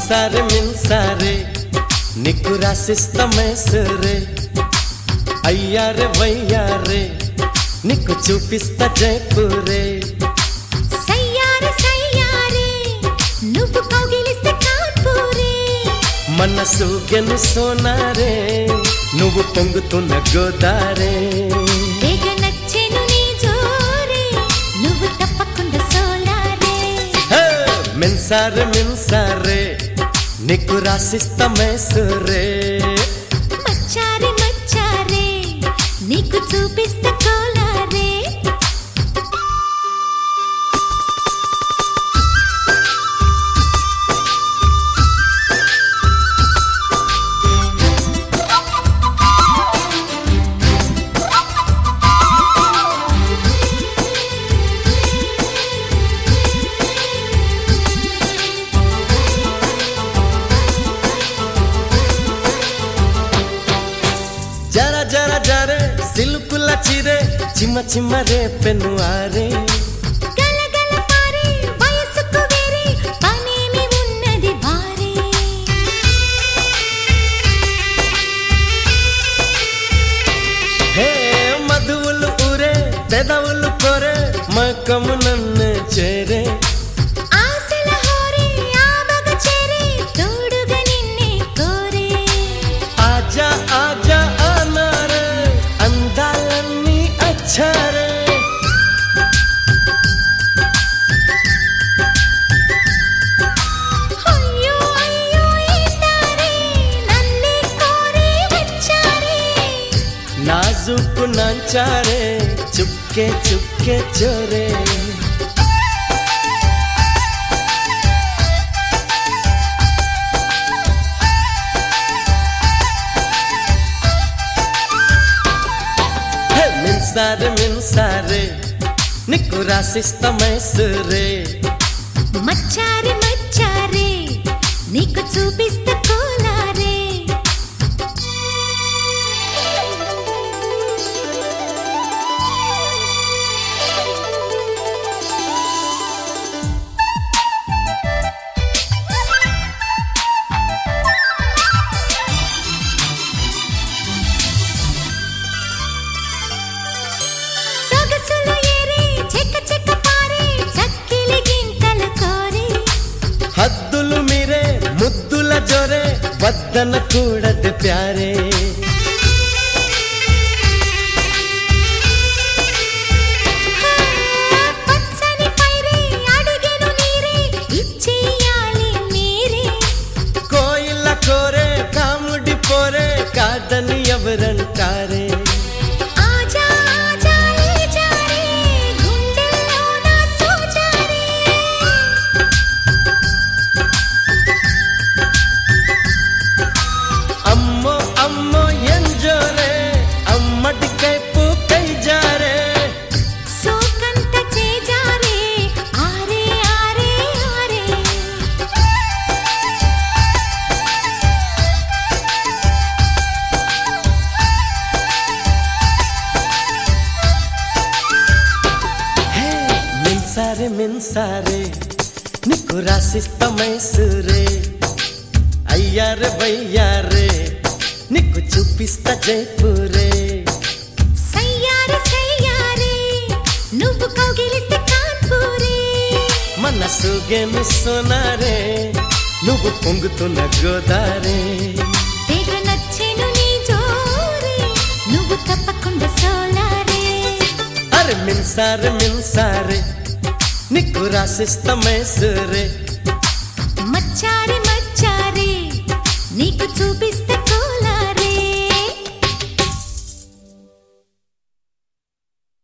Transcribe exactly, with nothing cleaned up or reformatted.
మిన్సారే మిన్సారే నీకు రాసిస్తా మైసూరే అయ్యారే వయ్యారే నీకు చూపిస్తా జైపూరే సయ్యారే సయ్యారే నువ్వు కౌగిలిస్తే కాన్పూరే మనసు గెను సోనారే నువ్వు పొంగుతున్న గోదారే వేగ నచ్చెను నీ జోరే నువ్వు తప్పకుండా సోలారే మిన్సారే మిన్సారే నీకు రాసిస్తా మైసూరే మచ్చారే మచ్చారే నీకు చూపిస్తా కోలారే జర జర జరే సిల్కుల చిరే చిమ్మ చిమ్మ రే పెను ఆరే గల గల పారే వయసుకు వేరే పనేమి ఉన్నది వారే హే మధువులు ఊరే పెదవులు కోరే మకము నన్ను చేరే ఆశల హోరే ఆమగ చేరే తోడుగా నిన్నే కోరే ఆజా ఆజా అనారే అందాలన్నీ అచ్చారే అయ్యో అయ్యో ఈతారే నన్నే కోరే వచ్చారే నాజుకు నాంచారే చుక్కే చుక్కే చోరే మిన్సారే మిన్సారే నీకు రాసిస్తా మైసూరే మచ్చారే మచ్చారే నీకు చూపిస్తా కోలారే సొగసులు ఏరే చెక్క చెక్క పారే చక్కిలి గింతల కోరే హద్దులు మీరే ముద్దుల జోరే వద్దన కూడదు ప్యారే పచ్చని పైరే అడుగెను నీరే ఇచ్చేయాలి మీరే కోయిల కోరే కాముడి పోరే కాదని ఎవరంటారే ఆజా ఆజా ఈ జారే గుండెల్లో నా సోజారే అమ్మో అమ్మో ఎంజోరే అమ్మటి కైపు కై జారే సోకంత చేజారే ఆరే ఆరే ఆరే హే మిన్సారే మిన్సారే నీకు రాసిస్తా మైసూరే అయ్యారే వయ్యారే నీకు చూపిస్తా జైపూరే సయ్యారే సయ్యారే నువ్వు కౌగిలిస్తే కాన్పూరే మనసు గెను సోనారే నువ్వు పొంగుతున్న గోదారే తెగ నచ్చెను నీ జోరే నువ్వు తప్పకుండా సోలారే అరే మిన్సారే మిన్సారే నీకు రాసిస్తా మైసూరే మచ్చారే మచ్చారే నీకు చూపిస్తా